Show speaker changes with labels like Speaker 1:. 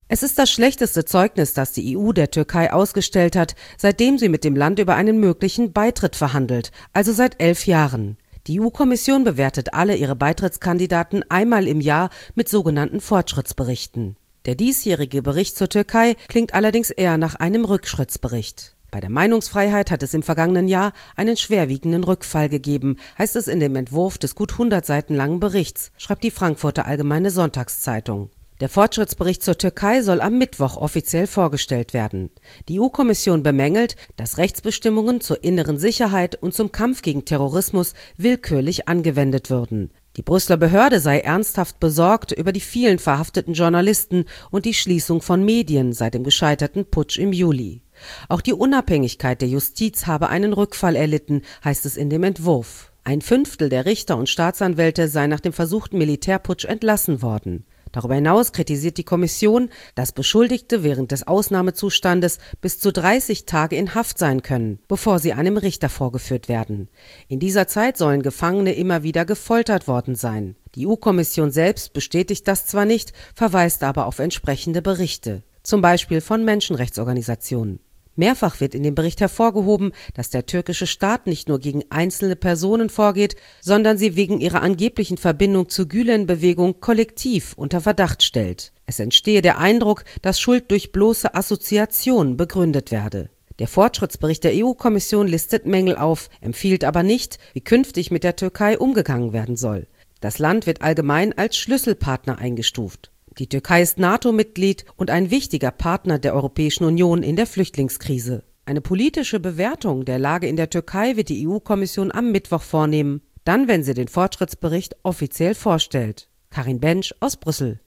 Speaker 1: Es ist das schlechteste Zeugnis, das die EU der Türkei ausgestellt hat, seitdem sie mit dem Land über einen möglichen Beitritt verhandelt, also seit 11 Jahren. Die EU-Kommission bewertet alle ihre Beitrittskandidaten einmal im Jahr mit sogenannten Fortschrittsberichten. Der diesjährige Bericht zur Türkei klingt allerdings eher nach einem Rückschrittsbericht. Bei der Meinungsfreiheit hat es im vergangenen Jahr einen schwerwiegenden Rückfall gegeben, heißt es in dem Entwurf des gut 100 Seiten langen Berichts, schreibt die Frankfurter Allgemeine Sonntagszeitung. Der Fortschrittsbericht zur Türkei soll am Mittwoch offiziell vorgestellt werden. Die EU-Kommission bemängelt, dass Rechtsbestimmungen zur inneren Sicherheit und zum Kampf gegen Terrorismus willkürlich angewendet würden. Die Brüsseler Behörde sei ernsthaft besorgt über die vielen verhafteten Journalisten und die Schließung von Medien seit dem gescheiterten Putsch im Juli. Auch die Unabhängigkeit der Justiz habe einen Rückfall erlitten, heißt es in dem Entwurf. 1/5 der Richter und Staatsanwälte sei nach dem versuchten Militärputsch entlassen worden. Darüber hinaus kritisiert die Kommission, dass Beschuldigte während des Ausnahmezustandes bis zu 30 Tage in Haft sein können, bevor sie einem Richter vorgeführt werden. In dieser Zeit sollen Gefangene immer wieder gefoltert worden sein. Die EU-Kommission selbst bestätigt das zwar nicht, verweist aber auf entsprechende Berichte, zum Beispiel von Menschenrechtsorganisationen. Mehrfach wird in dem Bericht hervorgehoben, dass der türkische Staat nicht nur gegen einzelne Personen vorgeht, sondern sie wegen ihrer angeblichen Verbindung zur Gülen-Bewegung kollektiv unter Verdacht stellt. Es entstehe der Eindruck, dass Schuld durch bloße Assoziation begründet werde. Der Fortschrittsbericht der EU-Kommission listet Mängel auf, empfiehlt aber nicht, wie künftig mit der Türkei umgegangen werden soll. Das Land wird allgemein als Schlüsselpartner eingestuft. Die Türkei ist NATO-Mitglied und ein wichtiger Partner der Europäischen Union in der Flüchtlingskrise. Eine politische Bewertung der Lage in der Türkei wird die EU-Kommission am Mittwoch vornehmen, dann, wenn sie den Fortschrittsbericht offiziell vorstellt. Karin Bensch aus Brüssel.